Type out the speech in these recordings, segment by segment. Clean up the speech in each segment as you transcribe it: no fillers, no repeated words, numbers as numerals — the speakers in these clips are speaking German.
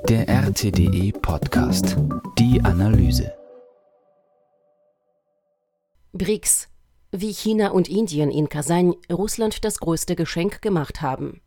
Der RTDE Podcast. Die Analyse. BRICS. Wie China und Indien in Kasan Russland das größte Geschenk gemacht haben.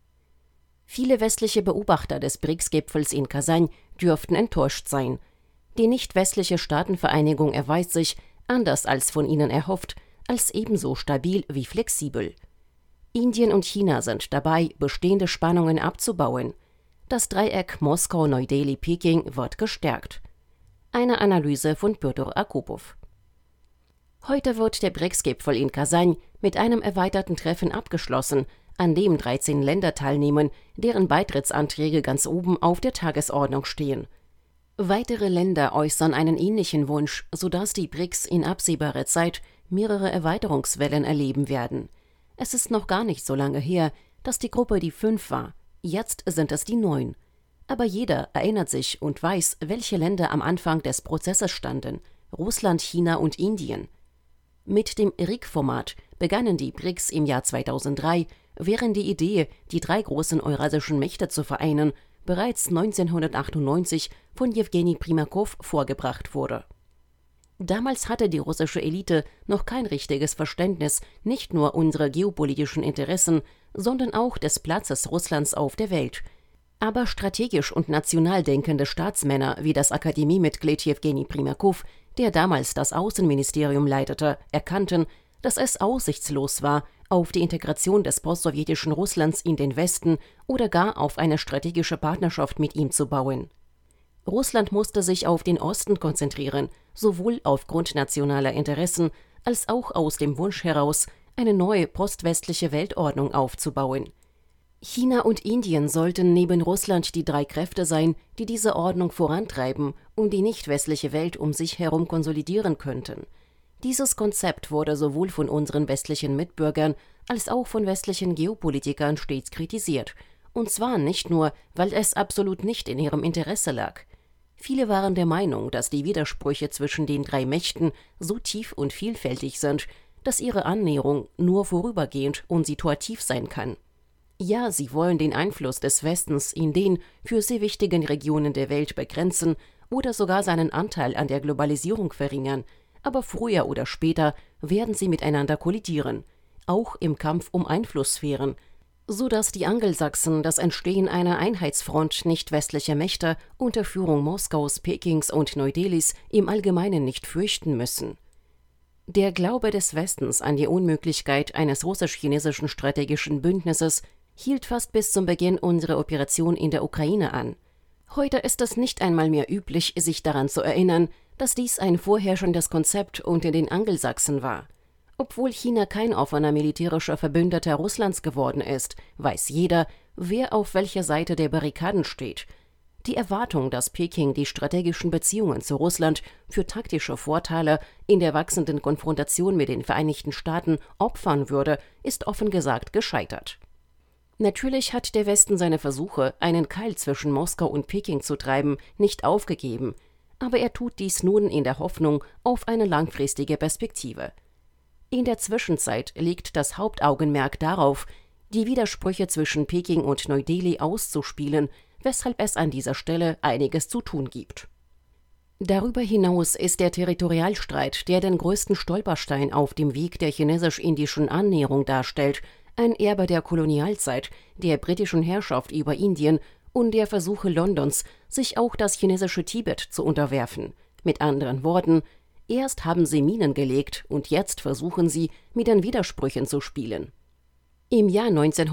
Viele westliche Beobachter des BRICS-Gipfels in Kasan dürften enttäuscht sein. Die nicht-westliche Staatenvereinigung erweist sich, anders als von ihnen erhofft, als ebenso stabil wie flexibel. Indien und China sind dabei, bestehende Spannungen abzubauen. Das Dreieck Moskau, Neu-Delhi, Peking wird gestärkt. Eine Analyse von Pjotr Akopov. Heute wird der BRICS-Gipfel in Kasan mit einem erweiterten Treffen abgeschlossen, an dem 13 Länder teilnehmen, deren Beitrittsanträge ganz oben auf der Tagesordnung stehen. Weitere Länder äußern einen ähnlichen Wunsch, sodass die BRICS in absehbarer Zeit mehrere Erweiterungswellen erleben werden. Es ist noch gar nicht so lange her, dass die Gruppe die 5 war. Jetzt sind es die 9. Aber jeder erinnert sich und weiß, welche Länder am Anfang des Prozesses standen: Russland, China und Indien. Mit dem RIC-Format begannen die BRICS im Jahr 2003, während die Idee, die 3 großen eurasischen Mächte zu vereinen, bereits 1998 von Jewgeni Primakow vorgebracht wurde. Damals hatte die russische Elite noch kein richtiges Verständnis nicht nur unserer geopolitischen Interessen, sondern auch des Platzes Russlands auf der Welt. Aber strategisch und national denkende Staatsmänner wie das Akademiemitglied Jewgeni Primakow, der damals das Außenministerium leitete, erkannten, dass es aussichtslos war, auf die Integration des postsowjetischen Russlands in den Westen oder gar auf eine strategische Partnerschaft mit ihm zu bauen. Russland musste sich auf den Osten konzentrieren, sowohl aufgrund nationaler Interessen als auch aus dem Wunsch heraus, eine neue postwestliche Weltordnung aufzubauen. China und Indien sollten neben Russland die 3 Kräfte sein, die diese Ordnung vorantreiben und die nicht-westliche Welt um sich herum konsolidieren könnten. Dieses Konzept wurde sowohl von unseren westlichen Mitbürgern als auch von westlichen Geopolitikern stets kritisiert. Und zwar nicht nur, weil es absolut nicht in ihrem Interesse lag. Viele waren der Meinung, dass die Widersprüche zwischen den 3 Mächten so tief und vielfältig sind, dass ihre Annäherung nur vorübergehend und situativ sein kann. Ja, sie wollen den Einfluss des Westens in den für sie wichtigen Regionen der Welt begrenzen oder sogar seinen Anteil an der Globalisierung verringern, aber früher oder später werden sie miteinander kollidieren, auch im Kampf um Einflusssphären, sodass die Angelsachsen das Entstehen einer Einheitsfront nicht-westlicher Mächte unter Führung Moskaus, Pekings und Neu-Delhis im Allgemeinen nicht fürchten müssen. Der Glaube des Westens an die Unmöglichkeit eines russisch-chinesischen strategischen Bündnisses hielt fast bis zum Beginn unserer Operation in der Ukraine an. Heute ist es nicht einmal mehr üblich, sich daran zu erinnern, dass dies ein vorherrschendes Konzept unter den Angelsachsen war. Obwohl China kein offener militärischer Verbündeter Russlands geworden ist, weiß jeder, wer auf welcher Seite der Barrikaden steht. Die Erwartung, dass Peking die strategischen Beziehungen zu Russland für taktische Vorteile in der wachsenden Konfrontation mit den Vereinigten Staaten opfern würde, ist offen gesagt gescheitert. Natürlich hat der Westen seine Versuche, einen Keil zwischen Moskau und Peking zu treiben, nicht aufgegeben, aber er tut dies nun in der Hoffnung auf eine langfristige Perspektive. In der Zwischenzeit liegt das Hauptaugenmerk darauf, die Widersprüche zwischen Peking und Neu-Delhi auszuspielen, weshalb es an dieser Stelle einiges zu tun gibt. Darüber hinaus ist der Territorialstreit, der den größten Stolperstein auf dem Weg der chinesisch-indischen Annäherung darstellt, ein Erbe der Kolonialzeit, der britischen Herrschaft über Indien und der Versuche Londons, sich auch das chinesische Tibet zu unterwerfen. Mit anderen Worten, erst haben sie Minen gelegt und jetzt versuchen sie, mit den Widersprüchen zu spielen. Im Jahr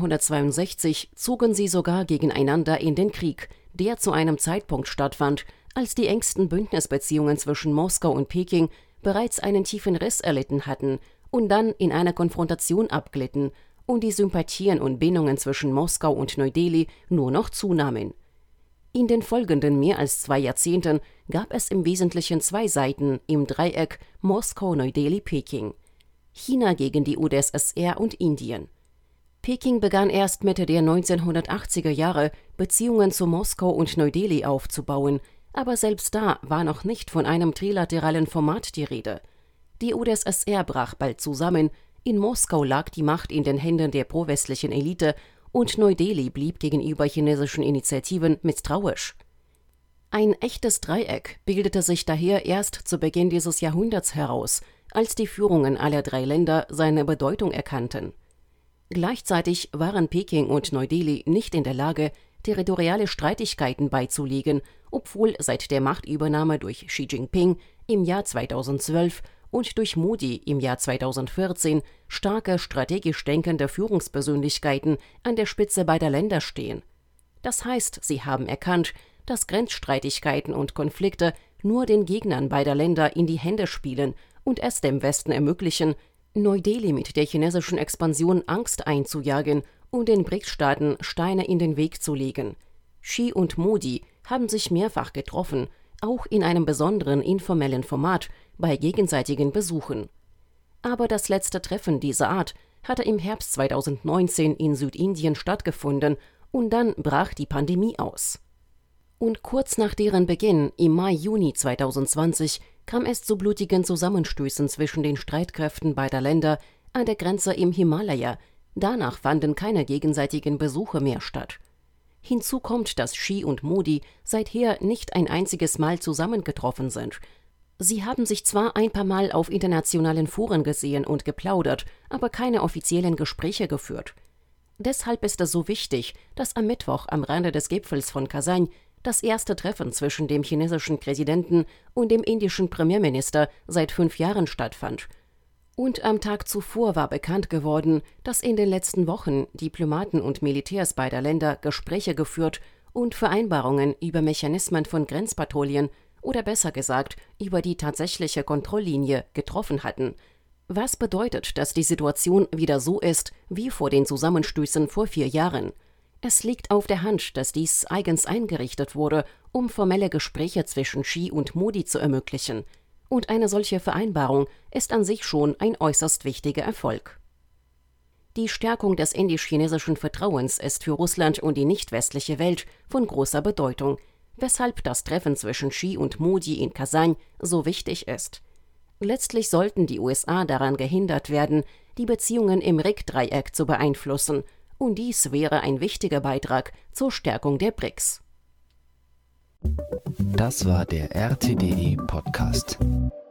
1962 zogen sie sogar gegeneinander in den Krieg, der zu einem Zeitpunkt stattfand, als die engsten Bündnisbeziehungen zwischen Moskau und Peking bereits einen tiefen Riss erlitten hatten und dann in einer Konfrontation abglitten und die Sympathien und Bindungen zwischen Moskau und Neu-Delhi nur noch zunahmen. In den folgenden mehr als 2 Jahrzehnten gab es im Wesentlichen 2 Seiten im Dreieck Moskau, Neu-Delhi, Peking. China gegen die UdSSR und Indien. Peking begann erst Mitte der 1980er Jahre, Beziehungen zu Moskau und Neu-Delhi aufzubauen, aber selbst da war noch nicht von einem trilateralen Format die Rede. Die UdSSR brach bald zusammen, in Moskau lag die Macht in den Händen der prowestlichen Elite und Neu-Delhi blieb gegenüber chinesischen Initiativen misstrauisch. Ein echtes Dreieck bildete sich daher erst zu Beginn dieses Jahrhunderts heraus, als die Führungen aller 3 Länder seine Bedeutung erkannten. Gleichzeitig waren Peking und Neu-Delhi nicht in der Lage, territoriale Streitigkeiten beizulegen, obwohl seit der Machtübernahme durch Xi Jinping im Jahr 2012 und durch Modi im Jahr 2014 starke strategisch denkende Führungspersönlichkeiten an der Spitze beider Länder stehen. Das heißt, sie haben erkannt, dass Grenzstreitigkeiten und Konflikte nur den Gegnern beider Länder in die Hände spielen und es dem Westen ermöglichen, Neu-Delhi mit der chinesischen Expansion Angst einzujagen und den BRICS-Staaten Steine in den Weg zu legen. Xi und Modi haben sich mehrfach getroffen, auch in einem besonderen informellen Format bei gegenseitigen Besuchen. Aber das letzte Treffen dieser Art hatte im Herbst 2019 in Südindien stattgefunden und dann brach die Pandemie aus. Und kurz nach deren Beginn, im Mai/Juni 2020, kam es zu blutigen Zusammenstößen zwischen den Streitkräften beider Länder an der Grenze im Himalaya. Danach fanden keine gegenseitigen Besuche mehr statt. Hinzu kommt, dass Xi und Modi seither nicht ein einziges Mal zusammengetroffen sind. Sie haben sich zwar ein paar Mal auf internationalen Foren gesehen und geplaudert, aber keine offiziellen Gespräche geführt. Deshalb ist es so wichtig, dass am Mittwoch am Rande des Gipfels von Kasan das erste Treffen zwischen dem chinesischen Präsidenten und dem indischen Premierminister seit 5 Jahren stattfand. Und am Tag zuvor war bekannt geworden, dass in den letzten Wochen Diplomaten und Militärs beider Länder Gespräche geführt und Vereinbarungen über Mechanismen von Grenzpatrouillen oder besser gesagt über die tatsächliche Kontrolllinie getroffen hatten. Was bedeutet, dass die Situation wieder so ist wie vor den Zusammenstößen vor 4 Jahren. Es liegt auf der Hand, dass dies eigens eingerichtet wurde, um formelle Gespräche zwischen Xi und Modi zu ermöglichen. Und eine solche Vereinbarung ist an sich schon ein äußerst wichtiger Erfolg. Die Stärkung des indisch-chinesischen Vertrauens ist für Russland und die nicht-westliche Welt von großer Bedeutung, weshalb das Treffen zwischen Xi und Modi in Kasan so wichtig ist. Letztlich sollten die USA daran gehindert werden, die Beziehungen im RIC-Dreieck zu beeinflussen, und dies wäre ein wichtiger Beitrag zur Stärkung der BRICS. Das war der RTDE Podcast.